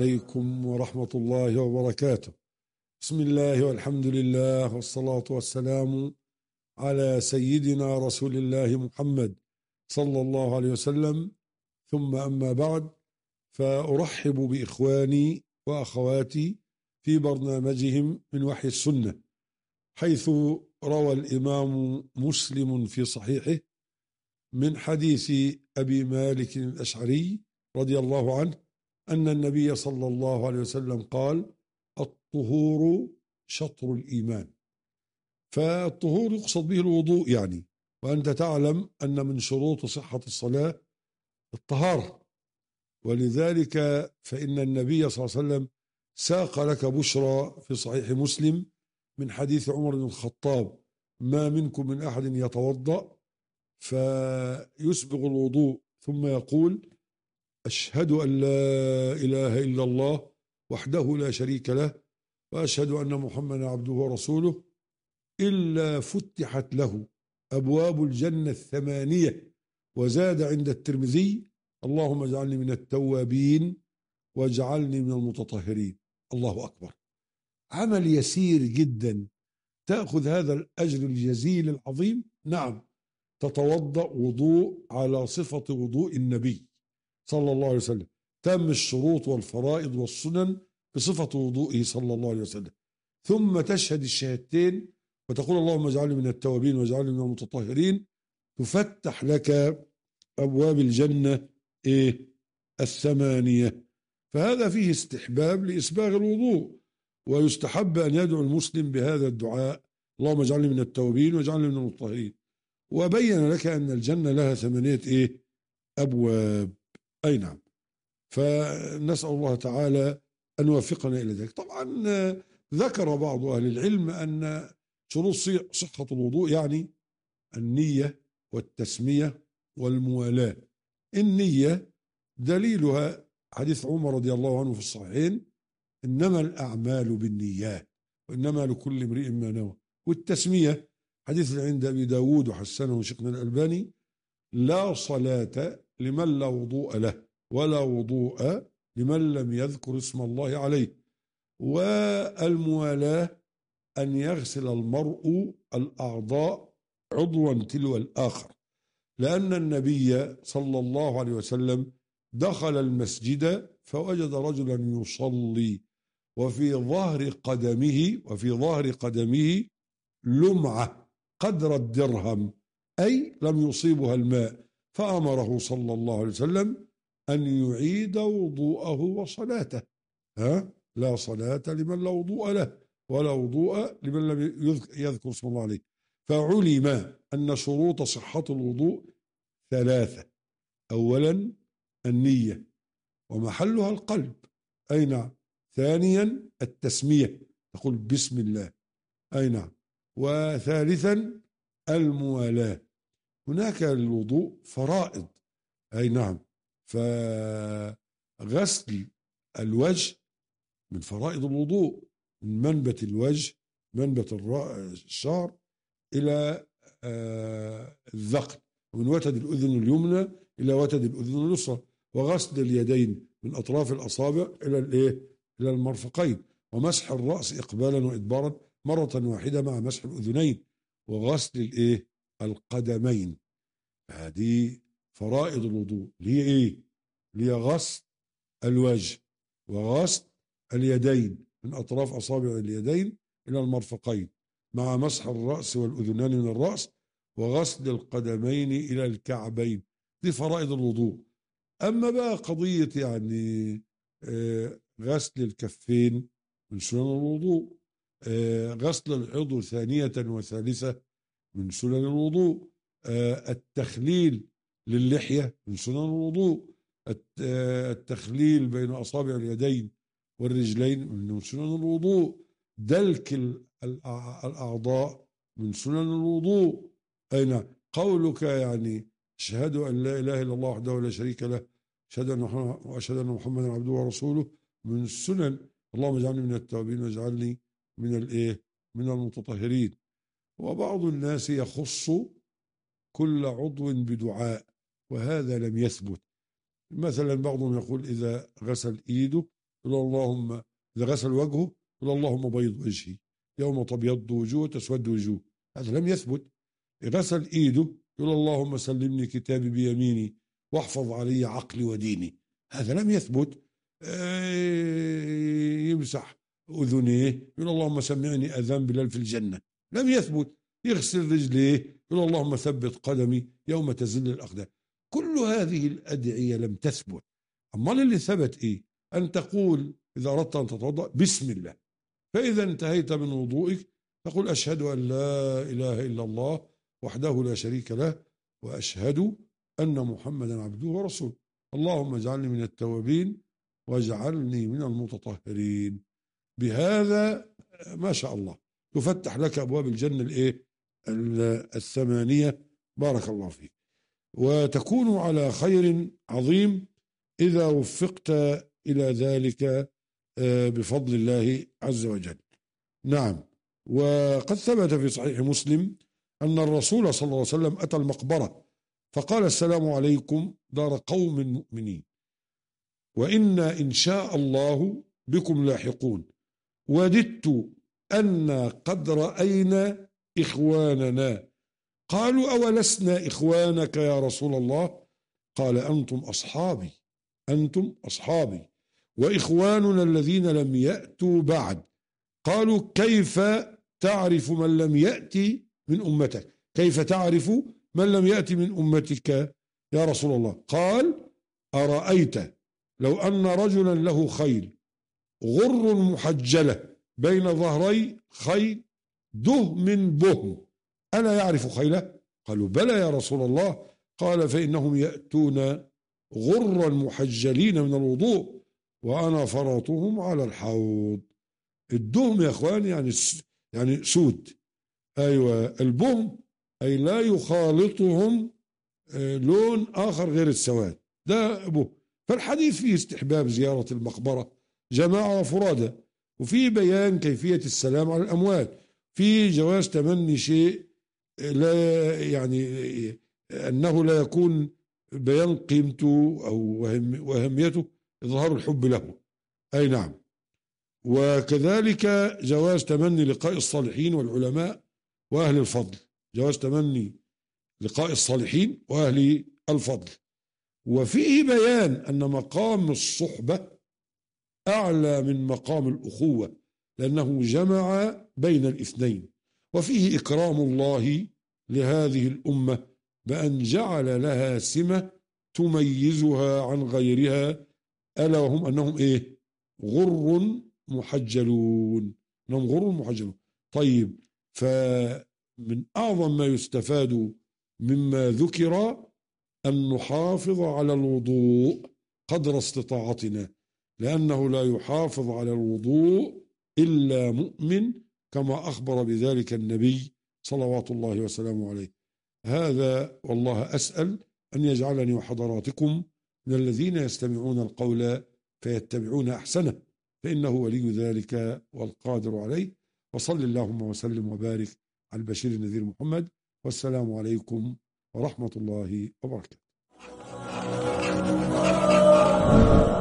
عليكم ورحمة الله وبركاته. بسم الله والحمد لله والصلاة والسلام على سيدنا رسول الله محمد صلى الله عليه وسلم، ثم أما بعد، فأرحب بإخواني وأخواتي في برنامجهم من وحي السنة، حيث روى الإمام مسلم في صحيحه من حديث أبي مالك الأشعري رضي الله عنه أن النبي صلى الله عليه وسلم قال: الطهور شطر الإيمان. فالطهور يقصد به الوضوء يعني، وأنت تعلم أن من شروط صحة الصلاة الطهارة، ولذلك فإن النبي صلى الله عليه وسلم ساق لك بشرى في صحيح مسلم من حديث عمر بن الخطاب: ما منكم من أحد يتوضأ فيسبغ الوضوء ثم يقول: أشهد أن لا إله إلا الله وحده لا شريك له وأشهد أن محمدا عبده ورسوله، إلا فتحت له أبواب الجنة الثمانية. وزاد عند الترمذي: اللهم اجعلني من التوابين واجعلني من المتطهرين. الله أكبر. عمل يسير جدا تأخذ هذا الأجر الجزيل العظيم. نعم، تتوضأ وضوء على صفة وضوء النبي صلى الله عليه وسلم، تم الشروط والفرائض والسنن بصفة وضوئه صلى الله عليه وسلم، ثم تشهد الشهادتين وتقول: اللهم اجعلني من التوابين واجعلني من المتطهرين. تفتح لك أبواب الجنة الثمانية. فهذا فيه استحباب لإسباغ الوضوء، ويستحب أن يدعو المسلم بهذا الدعاء: اللهم اجعلني من التوابين واجعلني من المتطهرين. وبين لك أن الجنة لها ثمانية أبواب. أي نعم. فنسأل الله تعالى أن يوفقنا إلى ذلك. طبعا ذكر بعض أهل العلم أن شروط صحة الوضوء يعني النية والتسمية والموالاة. النية دليلها حديث عمر رضي الله عنه في الصحيحين: إنما الأعمال بالنيات وإنما لكل امرئ ما نوى. والتسمية حديث عند أبي داود وحسنه شيخنا الألباني: لا صلاة لمن لا وضوء له ولا وضوء لمن لم يذكر اسم الله عليه. والموالاة أن يغسل المرء الأعضاء عضوا تلو الآخر، لأن النبي صلى الله عليه وسلم دخل المسجد فوجد رجلا يصلي وفي ظهر قدمه لمعة قدر الدرهم، أي لم يصيبها الماء، فأمره صلى الله عليه وسلم أن يعيد وضوءه وصلاته. لا صلاة لمن لا وضوء له ولا وضوء لمن لم يذكر اسم الله عليه. فعلم أن شروط صحة الوضوء ثلاثة: أولا النية ومحلها القلب، أي نعم. ثانيا التسمية، تقول بسم الله، أي نعم. وثالثا الموالاة. هناك للوضوء فرائض، أي نعم. فغسل الوجه من فرائض الوضوء، من منبت الوجه، منبت الشعر، إلى الذقن، ومن وتد الأذن اليمنى إلى وتد الأذن اليسرى. وغسل اليدين من أطراف الأصابع إلى المرفقين. ومسح الرأس إقبالا وإدبارا مرة واحدة مع مسح الأذنين. وغسل القدمين. هذه فرائض الوضوء، اللي هي غسل الوجه وغسل اليدين من أطراف أصابع اليدين إلى المرفقين مع مسح الرأس والأذنان من الرأس، وغسل القدمين إلى الكعبين. دي فرائض الوضوء. أما بقى قضية يعني غسل الكفين من سنن الوضوء، غسل العضو ثانية وثالثة من سنن الوضوء، التخليل للحية من سنن الوضوء، التخليل بين أصابع اليدين والرجلين من سنن الوضوء، دلك الأعضاء من سنن الوضوء. أين قولك يعني أشهد أن لا إله إلا الله وحده لا شريك له وأشهد أن محمدا عبده ورسوله من السنن. اللهم اجعلني من التوابين واجعلني من المتطهرين. وبعض الناس يخص كل عضو بدعاء، وهذا لم يثبت. مثلا بعضهم يقول إذا غسل إيده يقول اللهم، إذا غسل وجهه يقول اللهم بيض وجهي يوم تبيض وجوه تسود وجوه، هذا لم يثبت. غسل إيده يقول اللهم سلمني كتابي بيميني واحفظ علي عقلي وديني، هذا لم يثبت. يمسح أذنيه يقول اللهم سمعني أذان بلال في الجنة، لم يثبت. يغسل رجليه يقول اللهم ثبت قدمي يوم تزل الأقدام. كل هذه الأدعية لم تثبت. أما اللي ثبت إيه؟ أن تقول إذا أردت أن تتوضأ بسم الله، فإذا انتهيت من وضوئك تقول أشهد أن لا إله إلا الله وحده لا شريك له وأشهد أن محمدا عبده ورسوله، اللهم اجعلني من التوابين واجعلني من المتطهرين. بهذا ما شاء الله تفتح لك أبواب الجنة الثمانية، بارك الله فيك، وتكون على خير عظيم إذا وفقت إلى ذلك بفضل الله عز وجل. نعم. وقد ثبت في صحيح مسلم أن الرسول صلى الله عليه وسلم أتى المقبرة فقال السلام عليكم دار قوم مؤمنين وإنا إن شاء الله بكم لاحقون، وددت أن قد رأينا إخواننا. قالوا أولسنا إخوانك يا رسول الله؟ قال أنتم أصحابي، أنتم أصحابي وإخواننا الذين لم يأتوا بعد. قالوا كيف تعرف من لم يأتي من أمتك؟ كيف تعرف من لم يأتي من أمتك يا رسول الله؟ قال أرأيت لو أن رجلا له خيل غر محجلة بين ظهري خيل دهم بهم ألا يعرف خيله؟ قالوا بلى يا رسول الله. قال فإنهم يأتون غرا محجلين من الوضوء وأنا فرطهم على الحوض. الدهم يا أخوان يعني سود، أيوة. البهم أي لا يخالطهم لون آخر غير السواد، ده بهم. فالحديث فيه استحباب زيارة المقبرة جماعة وفرادى، وفي بيان كيفية السلام على الأموات، في جواز تمني شيء لا يعني أنه لا يكون بيان قيمته أو وأهميته إظهار الحب له، أي نعم. وكذلك جواز تمني لقاء الصالحين والعلماء وأهل الفضل، جواز تمني لقاء الصالحين وأهل الفضل. وفيه بيان أن مقام الصحبة أعلى من مقام الأخوة لأنه جمع بين الاثنين. وفيه إكرام الله لهذه الأمة بأن جعل لها سمة تميزها عن غيرها، ألا وهم أنهم غر محجلون، أنهم غر محجلون. طيب، فمن أعظم ما يستفاد مما ذكر أن نحافظ على الوضوء قدر استطاعتنا، لأنه لا يحافظ على الوضوء إلا مؤمن كما أخبر بذلك النبي صلوات الله وسلامه عليه. هذا والله أسأل أن يجعلني وحضراتكم من الذين يستمعون القول فيتبعون أحسنه، فإنه ولي ذلك والقادر عليه. وصل اللهم وسلم وبارك على البشير النذير محمد، والسلام عليكم ورحمة الله وبركاته.